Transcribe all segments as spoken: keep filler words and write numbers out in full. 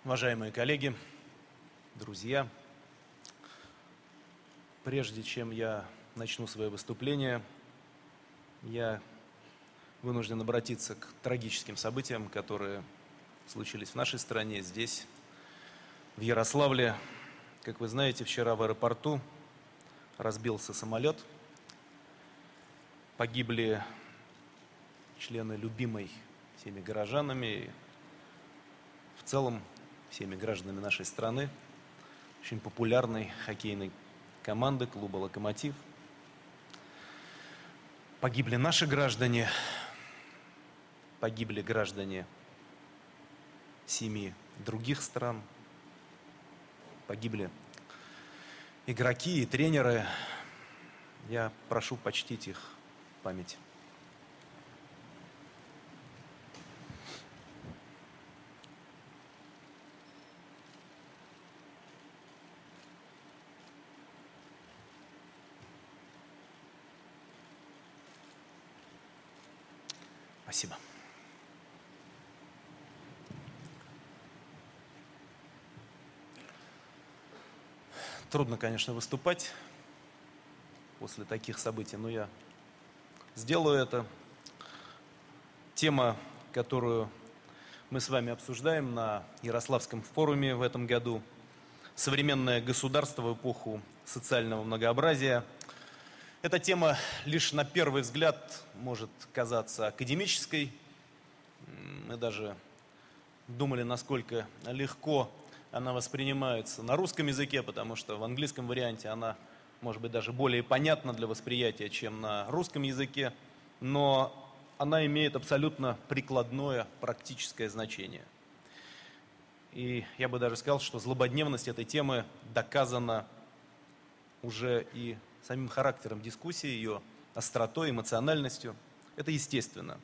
Уважаемые коллеги, друзья, прежде чем я начну свое выступление, я вынужден обратиться к трагическим событиям, которые случились в нашей стране, здесь, в Ярославле. Как вы знаете, вчера в аэропорту разбился самолет, погибли члены любимой всеми горожанами и в целом всеми гражданами нашей страны, очень популярной хоккейной команды клуба «Локомотив». Погибли наши граждане, погибли граждане семи других стран, погибли игроки и тренеры. Я прошу почтить их память. Спасибо. Трудно, конечно, выступать после таких событий, но я сделаю это. Тема, которую мы с вами обсуждаем на Ярославском форуме в этом году, современное государство в эпоху социального многообразия. Эта тема лишь на первый взгляд может казаться академической. Мы даже думали, насколько легко она воспринимается на русском языке, потому что в английском варианте она, может быть, даже более понятна для восприятия, чем на русском языке, но она имеет абсолютно прикладное, практическое значение. И я бы даже сказал, что злободневность этой темы доказана уже и самим характером дискуссии, ее остротой, эмоциональностью. Это естественно.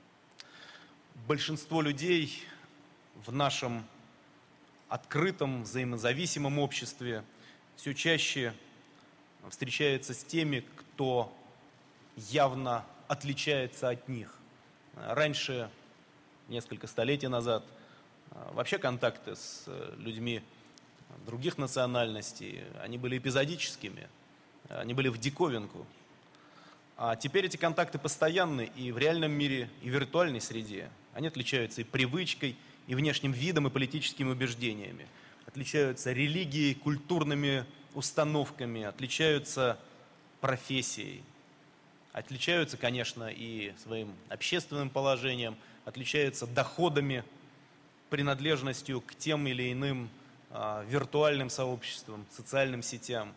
Большинство людей в нашем открытом, взаимозависимом обществе все чаще встречается с теми, кто явно отличается от них. Раньше, несколько столетий назад, вообще контакты с людьми других национальностей, они были эпизодическими. Они были в диковинку. А теперь эти контакты постоянны и в реальном мире, и в виртуальной среде. Они отличаются и привычкой, и внешним видом, и политическими убеждениями. Отличаются религией, культурными установками, отличаются профессией. Отличаются, конечно, и своим общественным положением, отличаются доходами, принадлежностью к тем или иным а, виртуальным сообществам, социальным сетям.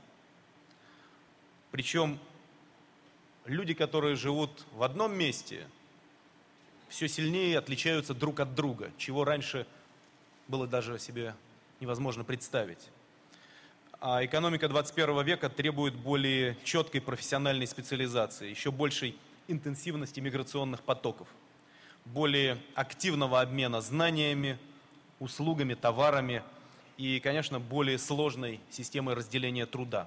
Причем люди, которые живут в одном месте, все сильнее отличаются друг от друга, чего раньше было даже себе невозможно представить. А экономика двадцать первого века требует более четкой профессиональной специализации, еще большей интенсивности миграционных потоков, более активного обмена знаниями, услугами, товарами и, конечно, более сложной системой разделения труда.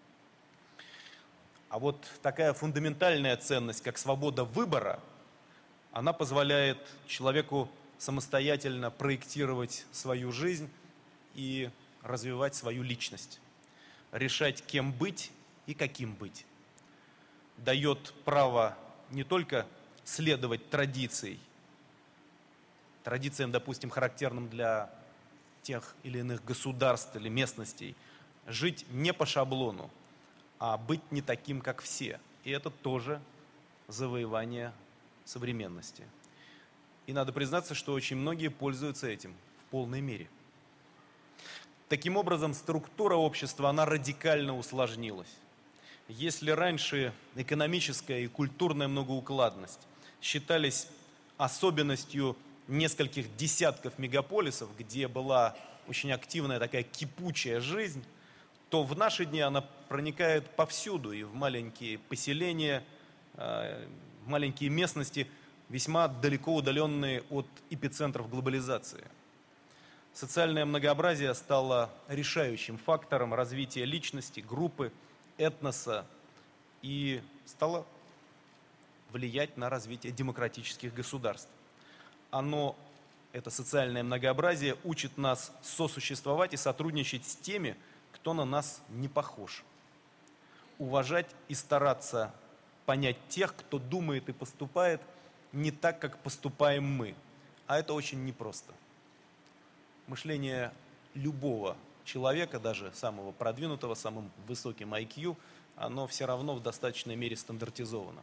А вот такая фундаментальная ценность, как свобода выбора, она позволяет человеку самостоятельно проектировать свою жизнь и развивать свою личность, решать, кем быть и каким быть. Дает право не только следовать традициям, традициям, допустим, характерным для тех или иных государств или местностей, жить не по шаблону, а быть не таким, как все. И это тоже завоевание современности. И надо признаться, что очень многие пользуются этим в полной мере. Таким образом, структура общества, она радикально усложнилась. Если раньше экономическая и культурная многоукладность считались особенностью нескольких десятков мегаполисов, где была очень активная такая кипучая жизнь, то в наши дни она проникает повсюду, и в маленькие поселения, в маленькие местности, весьма далеко удаленные от эпицентров глобализации. Социальное многообразие стало решающим фактором развития личности, группы, этноса и стало влиять на развитие демократических государств. Оно это социальное многообразие, учит нас сосуществовать и сотрудничать с теми, кто на нас не похож. Уважать и стараться понять тех, кто думает и поступает не так, как поступаем мы. А это очень непросто. Мышление любого человека, даже самого продвинутого, самым высоким ай кью, оно все равно в достаточной мере стандартизовано.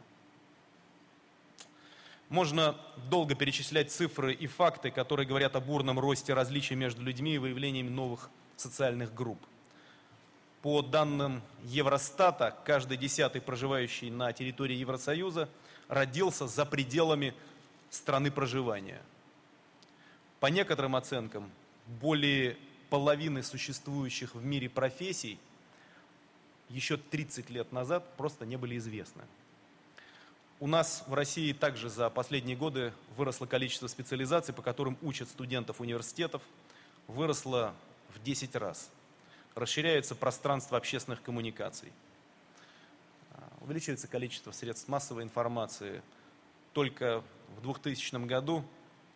Можно долго перечислять цифры и факты, которые говорят о бурном росте различий между людьми и выявлениями новых социальных групп. По данным Евростата, каждый десятый проживающий на территории Евросоюза родился за пределами страны проживания. По некоторым оценкам, более половины существующих в мире профессий еще тридцать лет назад просто не были известны. У нас в России также за последние годы выросло количество специализаций, по которым учат студентов университетов, выросло в десять раз. Расширяется пространство общественных коммуникаций. Увеличивается количество средств массовой информации. Только в двухтысячном году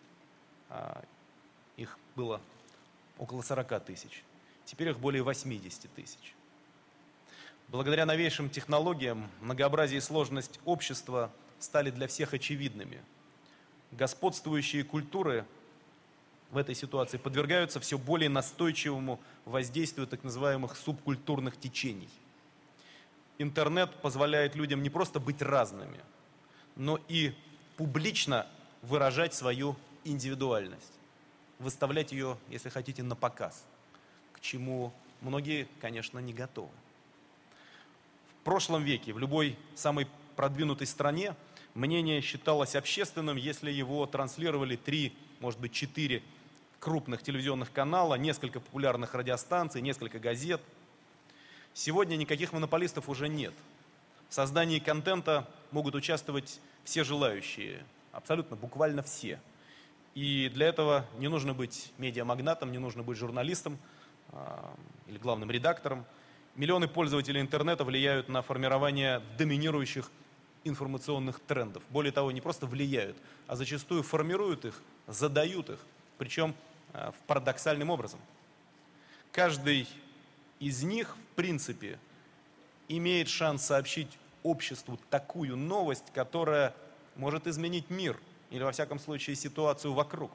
их было около сорока тысяч. Теперь их более восьмидесяти тысяч. Благодаря новейшим технологиям многообразие и сложность общества стали для всех очевидными. Господствующие культуры в этой ситуации подвергаются все более настойчивому воздействию так называемых субкультурных течений. Интернет позволяет людям не просто быть разными, но и публично выражать свою индивидуальность, выставлять ее, если хотите, на показ, к чему многие, конечно, не готовы. В прошлом веке в любой самой продвинутой стране мнение считалось общественным, если его транслировали три, может быть, четыре крупных телевизионных канала, несколько популярных радиостанций, несколько газет. Сегодня никаких монополистов уже нет. В создании контента могут участвовать все желающие, абсолютно, буквально все. И для этого не нужно быть медиамагнатом, не нужно быть журналистом э, или главным редактором. Миллионы пользователей интернета влияют на формирование доминирующих информационных трендов. Более того, не просто влияют, а зачастую формируют их, задают их, причем э, парадоксальным образом. Каждый из них, в принципе, имеет шанс сообщить обществу такую новость, которая может изменить мир, или, во всяком случае, ситуацию вокруг.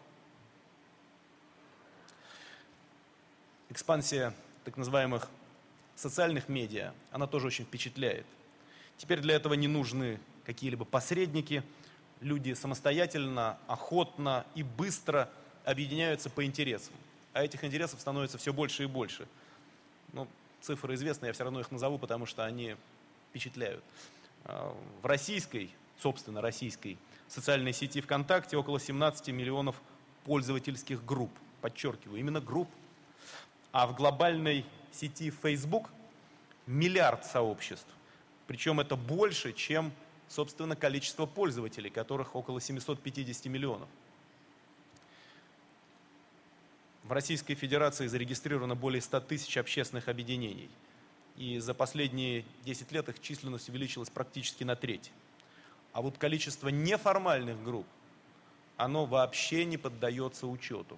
Экспансия так называемых социальных медиа, она тоже очень впечатляет. Теперь для этого не нужны какие-либо посредники. Люди самостоятельно, охотно и быстро объединяются по интересам. А этих интересов становится все больше и больше. Ну, цифры известны, я все равно их назову, потому что они впечатляют. В российской, собственно, российской социальной сети ВКонтакте около семнадцати миллионов пользовательских групп. Подчеркиваю, именно групп. А в глобальной сети Facebook миллиард сообществ. Причем это больше, чем, собственно, количество пользователей, которых около семисот пятидесяти миллионов. В Российской Федерации зарегистрировано более ста тысяч общественных объединений. И за последние десять лет их численность увеличилась практически на треть. А вот количество неформальных групп, оно вообще не поддается учету.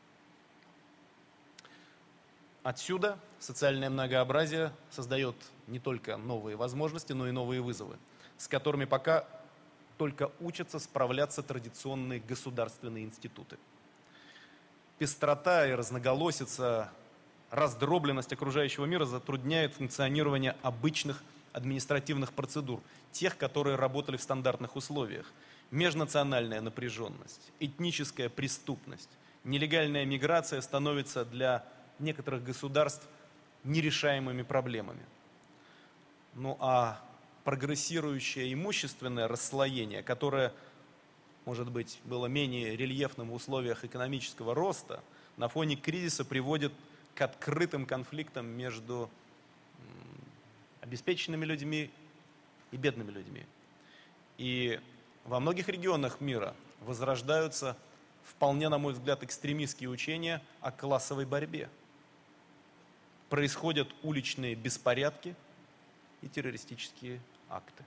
Отсюда социальное многообразие создает не только новые возможности, но и новые вызовы, с которыми пока только учатся справляться традиционные государственные институты. Пестрота и разноголосица, раздробленность окружающего мира затрудняет функционирование обычных административных процедур, тех, которые работали в стандартных условиях. Межнациональная напряженность, этническая преступность, нелегальная миграция становятся для некоторых государств нерешаемыми проблемами. Ну а прогрессирующее имущественное расслоение, которое, может быть, было менее рельефным в условиях экономического роста, на фоне кризиса приводит к открытым конфликтам между обеспеченными людьми и бедными людьми. И во многих регионах мира возрождаются вполне, на мой взгляд, экстремистские учения о классовой борьбе. Происходят уличные беспорядки и террористические акты.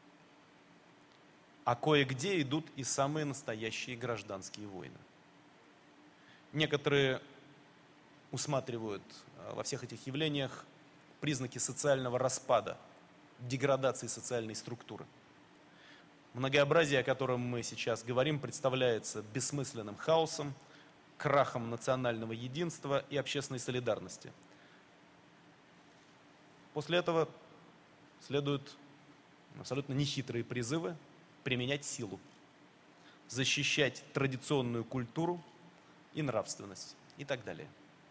А кое-где идут и самые настоящие гражданские войны. Некоторые усматривают во всех этих явлениях признаки социального распада, деградации социальной структуры. Многообразие, о котором мы сейчас говорим, представляется бессмысленным хаосом, крахом национального единства и общественной солидарности. После этого следуют абсолютно нехитрые призывы применять силу, защищать традиционную культуру и нравственность и так далее.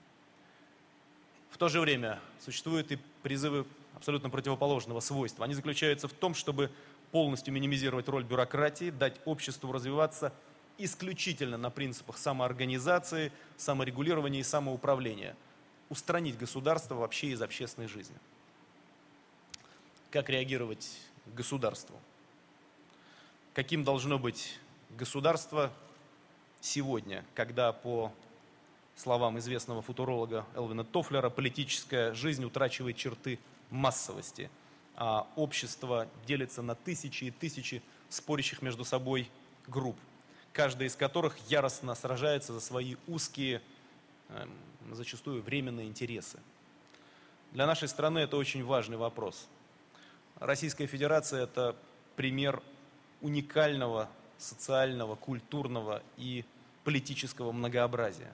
В то же время существуют и призывы абсолютно противоположного свойства. Они заключаются в том, чтобы полностью минимизировать роль бюрократии, дать обществу развиваться исключительно на принципах самоорганизации, саморегулирования и самоуправления, устранить государство вообще из общественной жизни. Как реагировать государству? Каким должно быть государство сегодня, когда, по словам известного футуролога Элвина Тофлера, политическая жизнь утрачивает черты массовости, а общество делится на тысячи и тысячи спорящих между собой групп, каждая из которых яростно сражается за свои узкие, зачастую временные интересы. Для нашей страны это очень важный вопрос. Российская Федерация – это пример уникального социального, культурного и политического многообразия.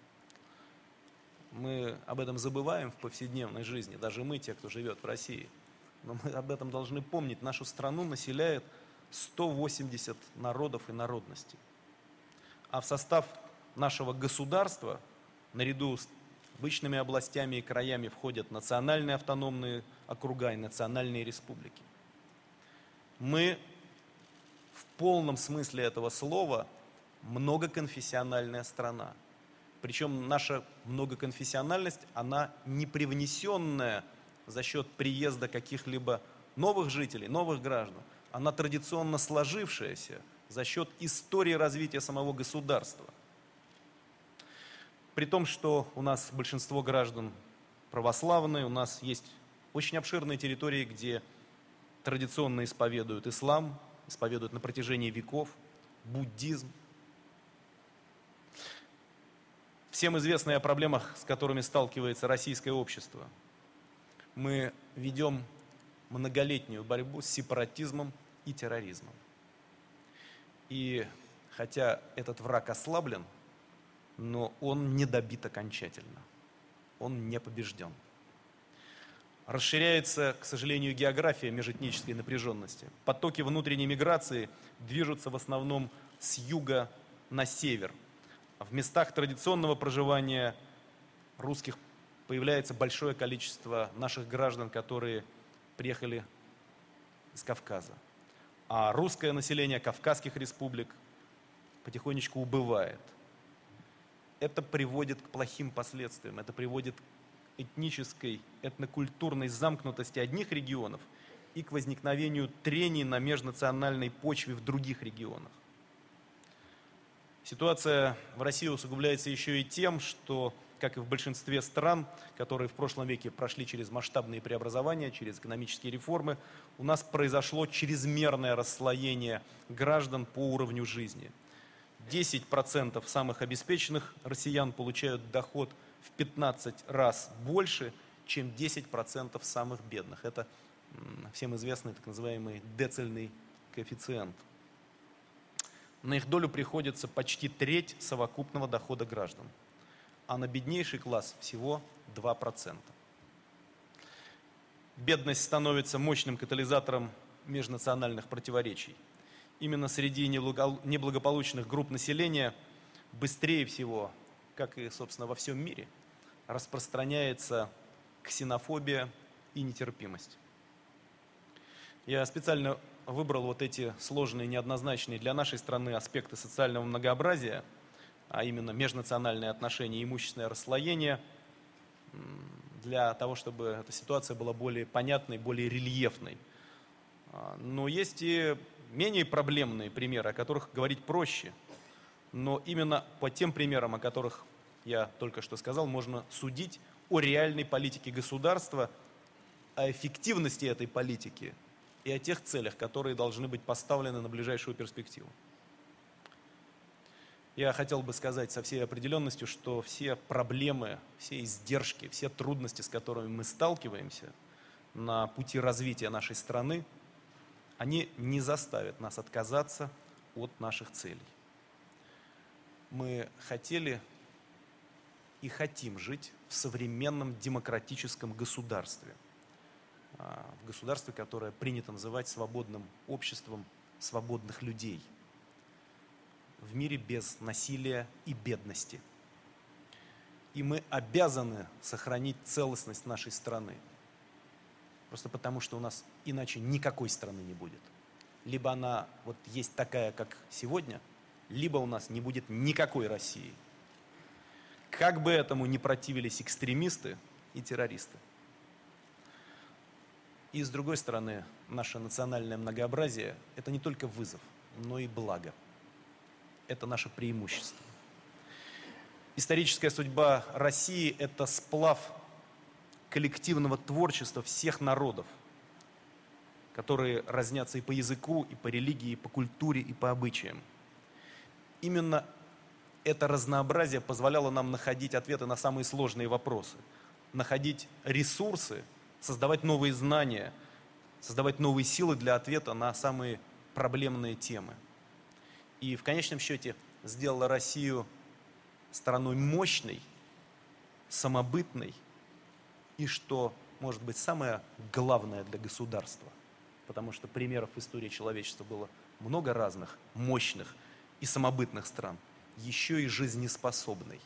Мы об этом забываем в повседневной жизни, даже мы, те, кто живет в России. Но мы об этом должны помнить. Нашу страну населяет сто восемьдесят народов и народностей. А в состав нашего государства, наряду с обычными областями и краями, входят национальные автономные округа и национальные республики. Мы в полном смысле этого слова многоконфессиональная страна. Причем наша многоконфессиональность, она не привнесенная за счет приезда каких-либо новых жителей, новых граждан. Она традиционно сложившаяся за счет истории развития самого государства. При том, что у нас большинство граждан православные, у нас есть очень обширные территории, где традиционно исповедуют ислам, исповедуют на протяжении веков, буддизм. Всем известно о проблемах, с которыми сталкивается российское общество. Мы ведем многолетнюю борьбу с сепаратизмом и терроризмом. И хотя этот враг ослаблен, но он не добит окончательно, он не побежден. Расширяется, к сожалению, география межэтнической напряженности. Потоки внутренней миграции движутся в основном с юга на север. В местах традиционного проживания русских появляется большое количество наших граждан, которые приехали из Кавказа. А русское население кавказских республик потихонечку убывает. Это приводит к плохим последствиям, это приводит к этнической, этнокультурной замкнутости одних регионов и к возникновению трений на межнациональной почве в других регионах. Ситуация в России усугубляется еще и тем, что, как и в большинстве стран, которые в прошлом веке прошли через масштабные преобразования, через экономические реформы, у нас произошло чрезмерное расслоение граждан по уровню жизни. десять процентов самых обеспеченных россиян получают доход в пятнадцать раз больше, чем десять процентов самых бедных. Это всем известный так называемый децельный коэффициент. На их долю приходится почти треть совокупного дохода граждан, а на беднейший класс всего два процента. Бедность становится мощным катализатором межнациональных противоречий. Именно среди неблагополучных групп населения быстрее всего, как и, собственно, во всем мире, распространяется ксенофобия и нетерпимость. Я специально выбрал вот эти сложные, неоднозначные для нашей страны аспекты социального многообразия, а именно межнациональные отношения и имущественное расслоение, для того, чтобы эта ситуация была более понятной, более рельефной. Но есть и менее проблемные примеры, о которых говорить проще. Но именно по тем примерам, о которых я только что сказал, можно судить о реальной политике государства, о эффективности этой политики и о тех целях, которые должны быть поставлены на ближайшую перспективу. Я хотел бы сказать со всей определенностью, что все проблемы, все издержки, все трудности, с которыми мы сталкиваемся на пути развития нашей страны, они не заставят нас отказаться от наших целей. Мы хотели и хотим жить в современном демократическом государстве, в государстве, которое принято называть свободным обществом свободных людей, в мире без насилия и бедности. И мы обязаны сохранить целостность нашей страны, просто потому что у нас иначе никакой страны не будет. Либо она вот есть такая, как сегодня, либо у нас не будет никакой России. Как бы этому ни противились экстремисты и террористы. И с другой стороны, наше национальное многообразие – это не только вызов, но и благо. Это наше преимущество. Историческая судьба России – это сплав коллективного творчества всех народов, которые разнятся и по языку, и по религии, и по культуре, и по обычаям. Именно это разнообразие позволяло нам находить ответы на самые сложные вопросы, находить ресурсы, создавать новые знания, создавать новые силы для ответа на самые проблемные темы. И в конечном счете сделала Россию страной мощной, самобытной и, что может быть самое главное для государства, потому что примеров в истории человечества было много разных, мощных и самобытных стран, еще и жизнеспособной.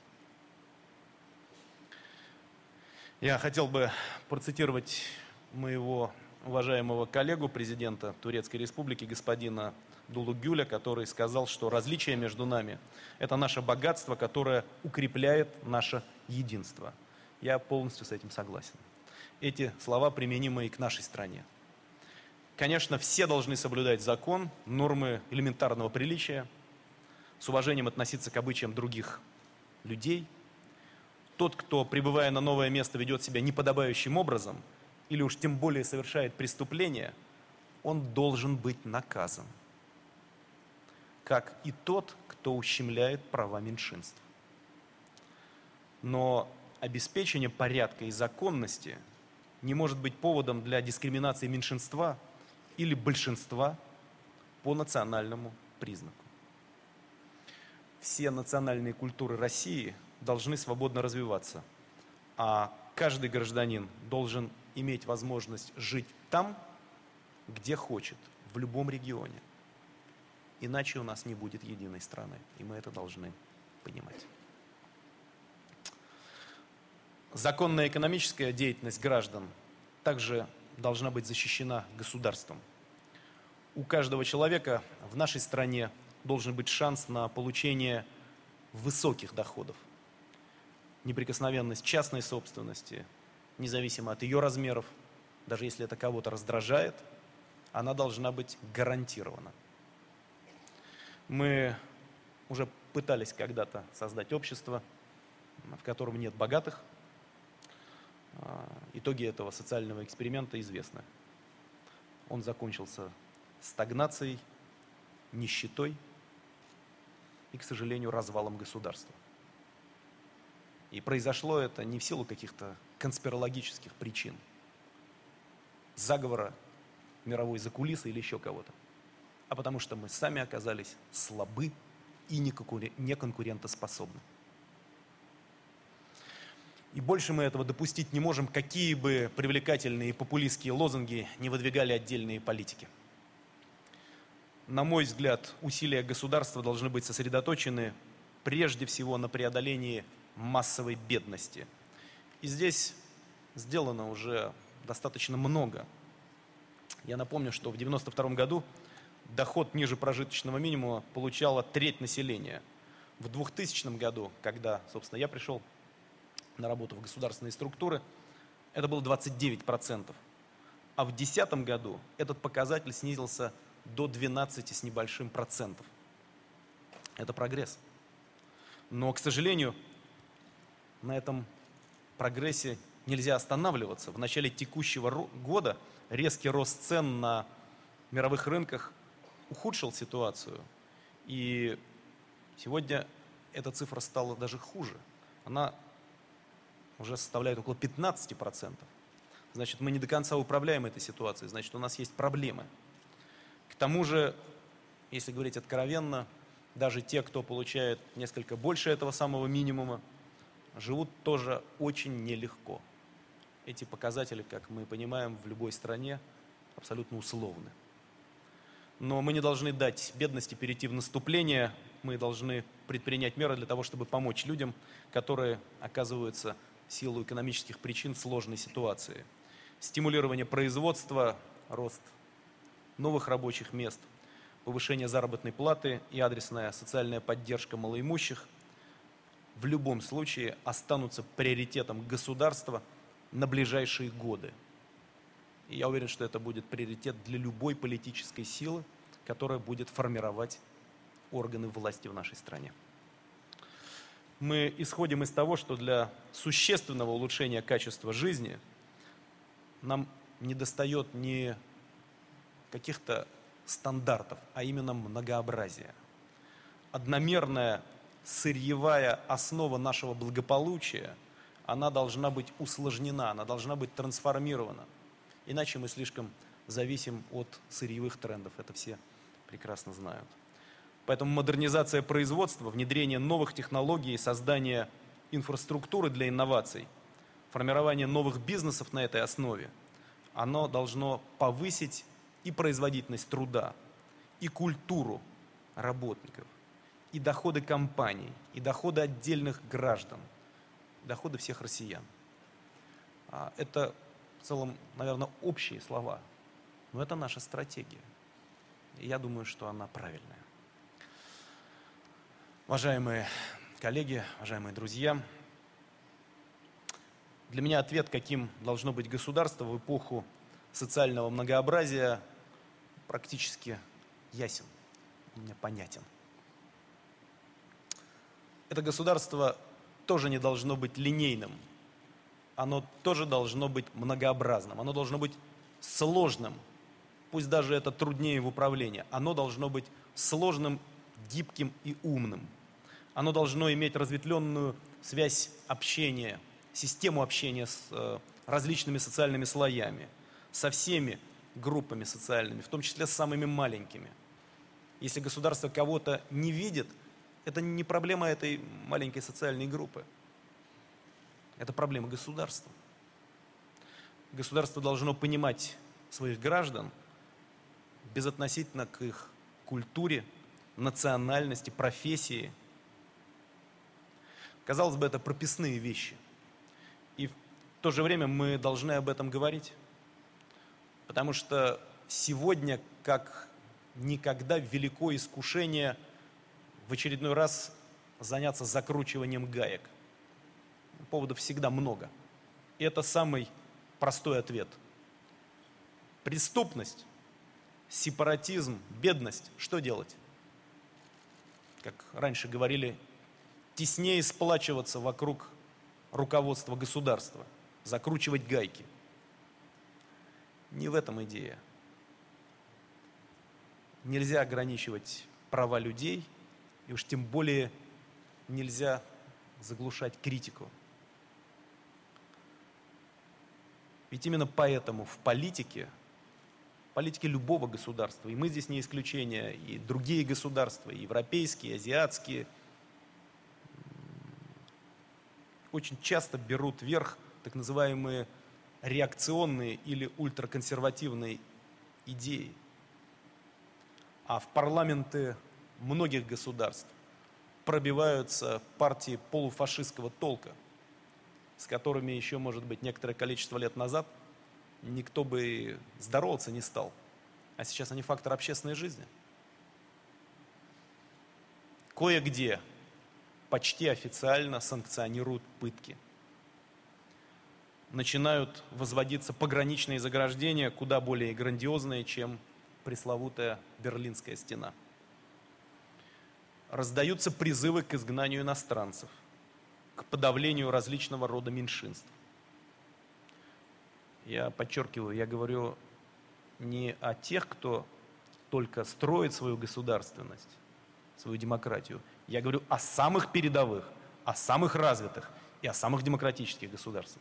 Я хотел бы процитировать моего уважаемого коллегу, президента Турецкой Республики, господина Дулугюля, который сказал, что различие между нами – это наше богатство, которое укрепляет наше единство. Я полностью с этим согласен. Эти слова применимы и к нашей стране. Конечно, все должны соблюдать закон, нормы элементарного приличия, с уважением относиться к обычаям других людей. Тот, кто, прибывая на новое место, ведет себя неподобающим образом, или уж тем более совершает преступление, он должен быть наказан, как и тот, кто ущемляет права меньшинств. Но обеспечение порядка и законности не может быть поводом для дискриминации меньшинства или большинства по национальному признаку. Все национальные культуры России должны свободно развиваться, а каждый гражданин должен иметь возможность жить там, где хочет, в любом регионе. Иначе у нас не будет единой страны, и мы это должны понимать. Законная экономическая деятельность граждан также должна быть защищена государством. У каждого человека в нашей стране должен быть шанс на получение высоких доходов. Неприкосновенность частной собственности, независимо от ее размеров, даже если это кого-то раздражает, она должна быть гарантирована. Мы уже пытались когда-то создать общество, в котором нет богатых. Итоги этого социального эксперимента известны. Он закончился стагнацией, нищетой и, к сожалению, развалом государства. И произошло это не в силу каких-то конспирологических причин, заговора, мировой закулисы или еще кого-то, а потому что мы сами оказались слабы и неконкурентоспособны. И больше мы этого допустить не можем, какие бы привлекательные и популистские лозунги не выдвигали отдельные политики. На мой взгляд, усилия государства должны быть сосредоточены прежде всего на преодолении массовой бедности. И здесь сделано уже достаточно много. Я напомню, что в девяносто втором году доход ниже прожиточного минимума получала треть населения. В двухтысячном году, когда, собственно, я пришел на работу в государственные структуры, это было двадцать девять процентов. А в две тысячи десятом году этот показатель снизился до двенадцати с небольшим процентов. Это прогресс. Но, к сожалению, на этом прогрессе нельзя останавливаться. В начале текущего года резкий рост цен на мировых рынках ухудшил ситуацию. И сегодня эта цифра стала даже хуже. Она уже составляет около пятнадцати процентов. Значит, мы не до конца управляем этой ситуацией, значит, у нас есть проблемы. К тому же, если говорить откровенно, даже те, кто получает несколько больше этого самого минимума, живут тоже очень нелегко. Эти показатели, как мы понимаем, в любой стране абсолютно условны. Но мы не должны дать бедности перейти в наступление, мы должны предпринять меры для того, чтобы помочь людям, которые оказываются в силу экономических причин в сложной ситуации. Стимулирование производства, рост новых рабочих мест, повышение заработной платы и адресная социальная поддержка малоимущих в любом случае останутся приоритетом государства на ближайшие годы. И я уверен, что это будет приоритет для любой политической силы, которая будет формировать органы власти в нашей стране. Мы исходим из того, что для существенного улучшения качества жизни нам недостает не каких-то стандартов, а именно многообразия. Одномерная сырьевая основа нашего благополучия, она должна быть усложнена, она должна быть трансформирована. Иначе мы слишком зависим от сырьевых трендов, это все прекрасно знают. Поэтому модернизация производства, внедрение новых технологий, создание инфраструктуры для инноваций, формирование новых бизнесов на этой основе, оно должно повысить и производительность труда, и культуру работников, и доходы компаний, и доходы отдельных граждан, доходы всех россиян. Это в целом, наверное, общие слова, но это наша стратегия. И я думаю, что она правильная. Уважаемые коллеги, уважаемые друзья, для меня ответ, каким должно быть государство в эпоху социального многообразия, практически ясен, мне понятен. Это государство тоже не должно быть линейным, оно тоже должно быть многообразным, оно должно быть сложным, пусть даже это труднее в управлении, оно должно быть сложным, гибким и умным. Оно должно иметь разветвленную связь общения, систему общения с э, различными социальными слоями, со всеми группами социальными, в том числе с самыми маленькими. Если государство кого-то не видит, это не проблема этой маленькой социальной группы. Это проблема государства. Государство должно понимать своих граждан безотносительно к их культуре, национальности, профессии. Казалось бы, это прописные вещи. И в то же время мы должны об этом говорить. Потому что сегодня, как никогда, велико искушение в очередной раз заняться закручиванием гаек. Поводов всегда много. И это самый простой ответ. Преступность, сепаратизм, бедность. Что делать? Как раньше говорили, теснее сплачиваться вокруг руководства государства, закручивать гайки. Не в этом идея. Нельзя ограничивать права людей, и уж тем более нельзя заглушать критику. Ведь именно поэтому в политике, в политике любого государства, и мы здесь не исключение, и другие государства, и европейские, и азиатские, очень часто берут верх так называемые реакционные или ультраконсервативные идеи. А в парламенты многих государств пробиваются партии полуфашистского толка, с которыми еще, может быть, некоторое количество лет назад никто бы здороваться не стал. А сейчас они фактор общественной жизни. Кое-где почти официально санкционируют пытки. Начинают возводиться пограничные заграждения, куда более грандиозные, чем пресловутая Берлинская стена. Раздаются призывы к изгнанию иностранцев, к подавлению различного рода меньшинств. Я подчеркиваю, я говорю не о тех, кто только строит свою государственность, свою демократию. Я говорю о самых передовых, о самых развитых и о самых демократических государствах.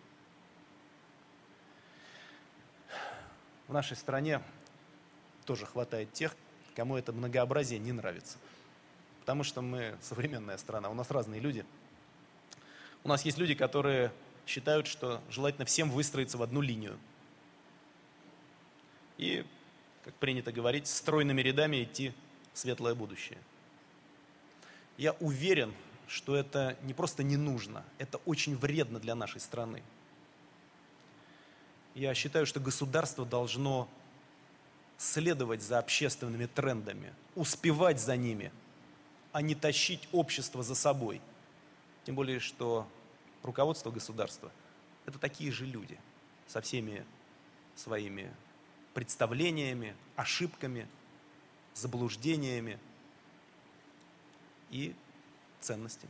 В нашей стране тоже хватает тех, кому это многообразие не нравится. Потому что мы современная страна, у нас разные люди. У нас есть люди, которые считают, что желательно всем выстроиться в одну линию. И, как принято говорить, стройными рядами идти в светлое будущее. Я уверен, что это не просто не нужно, это очень вредно для нашей страны. Я считаю, что государство должно следовать за общественными трендами, успевать за ними, а не тащить общество за собой. Тем более, что руководство государства – это такие же люди, со всеми своими представлениями, ошибками, заблуждениями и ценностями.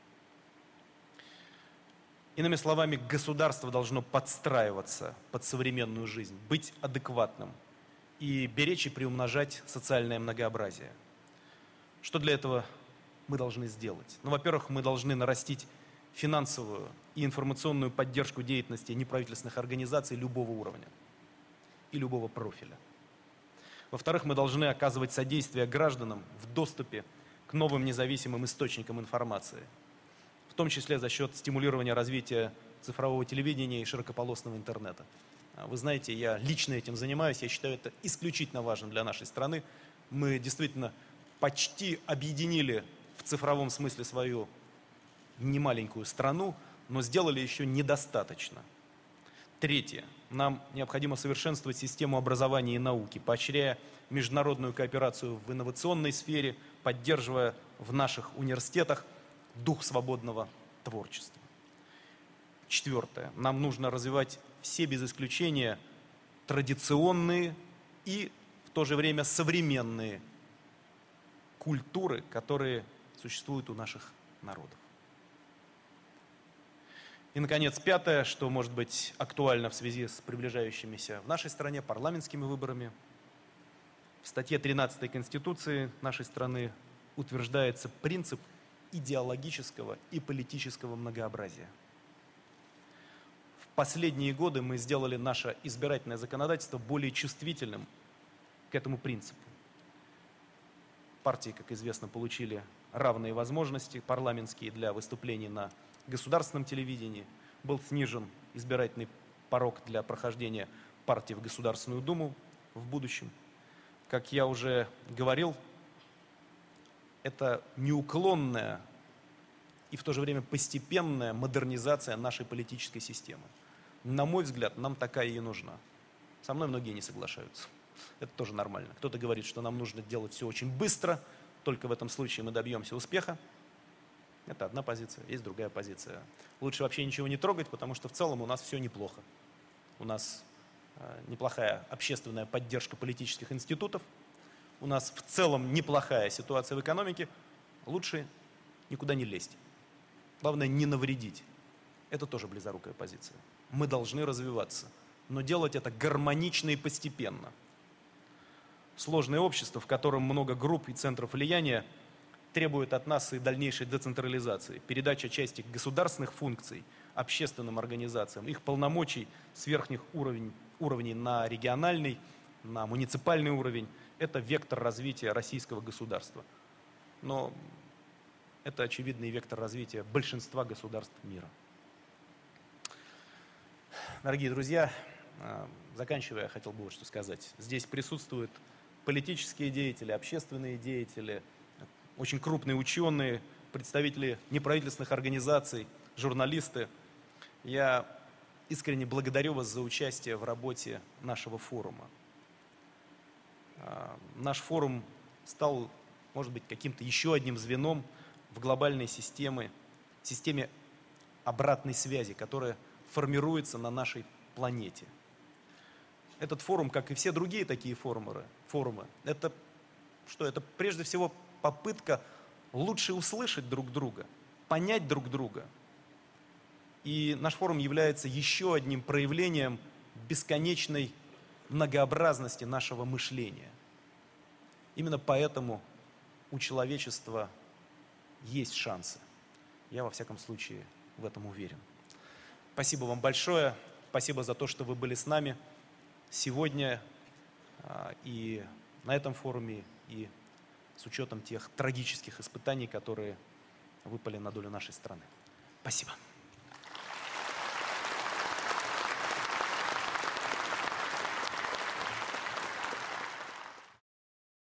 Иными словами, государство должно подстраиваться под современную жизнь, быть адекватным и беречь и приумножать социальное многообразие. Что для этого мы должны сделать? Ну, во-первых, мы должны нарастить финансовую и информационную поддержку деятельности неправительственных организаций любого уровня и любого профиля. Во-вторых, мы должны оказывать содействие гражданам в доступе к новым независимым источникам информации, в том числе за счет стимулирования развития цифрового телевидения и широкополосного интернета. Вы знаете, я лично этим занимаюсь, я считаю, это исключительно важно для нашей страны. Мы действительно почти объединили в цифровом смысле свою немаленькую страну, но сделали еще недостаточно. Третье. Нам необходимо совершенствовать систему образования и науки, поощряя международную кооперацию в инновационной сфере, поддерживая в наших университетах дух свободного творчества. Четвертое. Нам нужно развивать все без исключения традиционные и в то же время современные культуры, которые существуют у наших народов. И, наконец, пятое, что может быть актуально в связи с приближающимися в нашей стране парламентскими выборами. В статье тринадцатой Конституции нашей страны утверждается принцип идеологического и политического многообразия. В последние годы мы сделали наше избирательное законодательство более чувствительным к этому принципу. Партии, как известно, получили равные возможности парламентские для выступлений на государственном телевидении. Был снижен избирательный порог для прохождения партии в Государственную Думу в будущем. Как я уже говорил, это неуклонная и в то же время постепенная модернизация нашей политической системы. На мой взгляд, нам такая и нужна. Со мной многие не соглашаются. Это тоже нормально. Кто-то говорит, что нам нужно делать все очень быстро, только в этом случае мы добьемся успеха. Это одна позиция, есть другая позиция. Лучше вообще ничего не трогать, потому что в целом у нас все неплохо. У нас э, неплохая общественная поддержка политических институтов, у нас в целом неплохая ситуация в экономике. Лучше никуда не лезть. Главное, не навредить. Это тоже близорукая позиция. Мы должны развиваться, но делать это гармонично и постепенно. Сложное общество, в котором много групп и центров влияния, требует от нас и дальнейшей децентрализации, передача части государственных функций общественным организациям, их полномочий с верхних уровней, уровней на региональный, на муниципальный уровень. Это вектор развития российского государства. Но это очевидный вектор развития большинства государств мира. Дорогие друзья, заканчивая, я хотел бы вот что сказать. Здесь присутствуют политические деятели, общественные деятели, очень крупные ученые, представители неправительственных организаций, журналисты. Я искренне благодарю вас за участие в работе нашего форума. Наш форум стал, может быть, каким-то еще одним звеном в глобальной системе, системе обратной связи, которая формируется на нашей планете. Этот форум, как и все другие такие форумы, форумы это что? Это прежде всего попытка лучше услышать друг друга, понять друг друга. И наш форум является еще одним проявлением бесконечной многообразности нашего мышления. Именно поэтому у человечества есть шансы. Я, во всяком случае, в этом уверен. Спасибо вам большое. Спасибо за то, что вы были с нами сегодня и на этом форуме, и с учетом тех трагических испытаний, которые выпали на долю нашей страны. Спасибо.